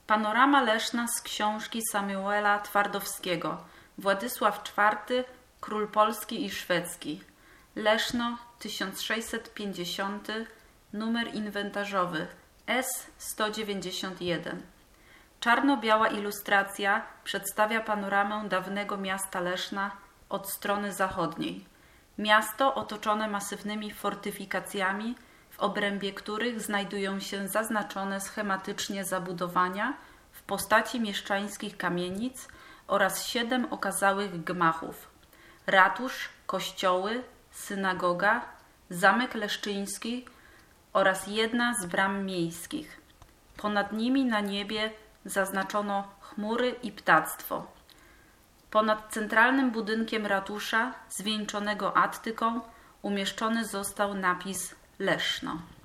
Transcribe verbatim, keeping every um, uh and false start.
Panorama Leszna z książki Samuela Twardowskiego. Władysław czwarty, król polski i szwedzki. Leszno tysiąc sześćset pięćdziesiąty, numer inwentarzowy S sto dziewięćdziesiąt jeden. Czarno-biała ilustracja przedstawia panoramę dawnego miasta Leszna od strony zachodniej. Miasto otoczone masywnymi fortyfikacjami, w obrębie których znajdują się zaznaczone schematycznie zabudowania w postaci mieszczańskich kamienic oraz siedem okazałych gmachów: ratusz, kościoły, synagoga, zamek leszczyński oraz jedna z bram miejskich. Ponad nimi na niebie zaznaczono chmury i ptactwo. Ponad centralnym budynkiem ratusza, zwieńczonego attyką, umieszczony został napis Leszno.